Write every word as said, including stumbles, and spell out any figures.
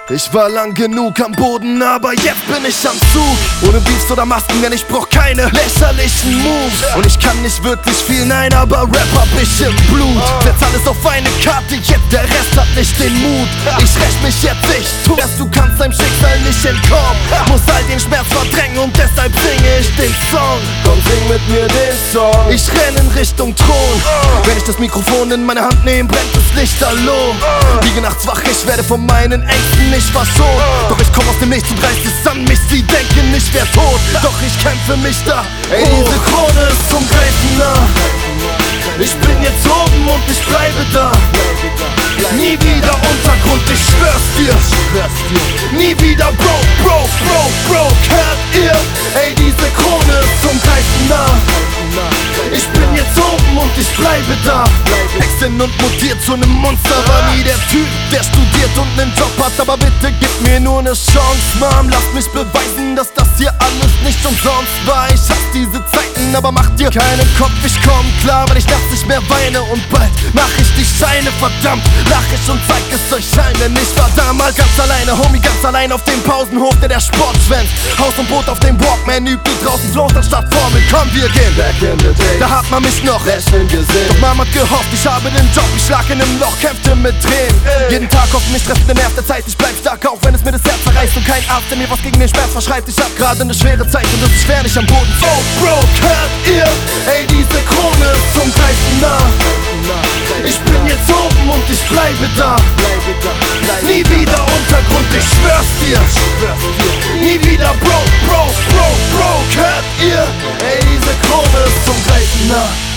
Ich war lang genug am Boden, aber jetzt bin ich am Zug. Ohne Beefs oder Masken, denn ich brauch keine lächerlichen Moves. Und ich kann nicht wirklich viel, nein, aber Rap hab ich im Blut. Setz alles auf eine Karte, jetzt der Rest hat nicht den Mut. Ich räch mich jetzt, ich tu es, du kannst deinem Schicksal nicht entkommen. Muss all den Schmerz verdrängen und deshalb singe ich den Song. Komm, sing mit mir den Song. Ich renn in Richtung Thron. Wenn ich das Mikrofon in meine Hand nehme, brennt das Licht allo. Liege nachts wach, ich werde von meinen Ängsten nicht verschont. Doch ich komm aus dem Nichts und reiß es an mich. Sie denken, ich wär tot, doch ich kämpfe mich da. Ey, diese Krone ist zum Greifen nah. Ich bin jetzt oben und ich bleibe da. Nie wieder Untergrund, ich schwör's dir. Nie wieder broke, broke, broke, broke. Hört ihr? Ey, diese Krone ist zum Greifen nah. Ich bin jetzt oben und ich bleibe da. Wechseln und mutiert zu nem Monster. War nie der Typ, der studiert und nen Job hat. Aber bitte gib mir nur ne Chance, Mom. Lass mich beweisen, dass das hier alles nicht umsonst war. Ich hasse diese Zeiten, aber mach dir keinen Kopf. Ich komm klar, weil ich nachts nicht mehr weine. Und bald mach ich die Scheine, verdammt. Lach ich und zeig es euch allen, denn ich war damals ganz alleine. Homie, ganz allein auf dem Pausenhof, der der Sport schwänzt. Haus und Boot auf dem Walkman, übt die draußen Flows anstatt Formeln. Komm, wir gehen Back in the day, da hat man mich noch lächeln gesehen. Doch Mama hat gehofft, ich habe den Job. Ich lag in einem Loch, kämpfte mit Tränen. Jeden Tag auf mich treffend den Nerv der Zeit. Ich bleib stark, auch wenn es mir das Herz zerreißt. Und kein Arzt, der mir was gegen den Schmerz verschreibt. Ich hab gerade eine schwere Zeit und es ist schwer, nicht am Boden. Oh, Bro, hört ihr? Ey, diese Krone ist zum Greifen nah. Ich bin jetzt oben und ich bleibe da. Nie wieder Untergrund, ich schwör's dir. Nie wieder Bro, Bro, Bro, Bro, hört ihr? Ey, diese Krone ist zum Greifen nah.